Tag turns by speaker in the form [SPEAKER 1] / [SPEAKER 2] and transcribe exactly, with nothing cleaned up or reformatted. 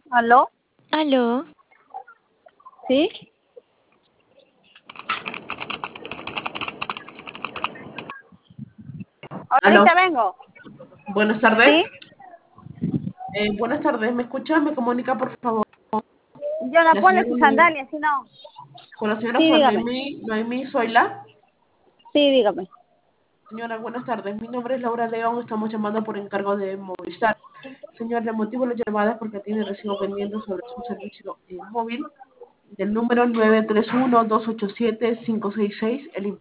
[SPEAKER 1] ¿Aló?
[SPEAKER 2] ¿Aló?
[SPEAKER 1] ¿Sí?
[SPEAKER 3] Aló,
[SPEAKER 1] Ahorita vengo.
[SPEAKER 3] buenas
[SPEAKER 1] ¿Sí?
[SPEAKER 3] tardes. Eh, buenas tardes, ¿me escucha? ¿Me comunica, por favor,
[SPEAKER 1] Yo la
[SPEAKER 3] la
[SPEAKER 1] pone
[SPEAKER 3] señora
[SPEAKER 1] sus
[SPEAKER 3] Noemí-
[SPEAKER 1] sandalias, si no.
[SPEAKER 3] con la señora
[SPEAKER 1] Sí,
[SPEAKER 3] Juan
[SPEAKER 1] dígame.
[SPEAKER 3] Noemí, Noemí Zoila?
[SPEAKER 1] Sí, dígame.
[SPEAKER 3] Señora, buenas tardes. Mi nombre es Laura León, estamos llamando por encargo de Movistar. Señor, el motivo de la llamada es porque tiene recibo pendiente sobre su servicio eh, móvil del número nueve tres uno, dos ocho siete, cinco seis seis, el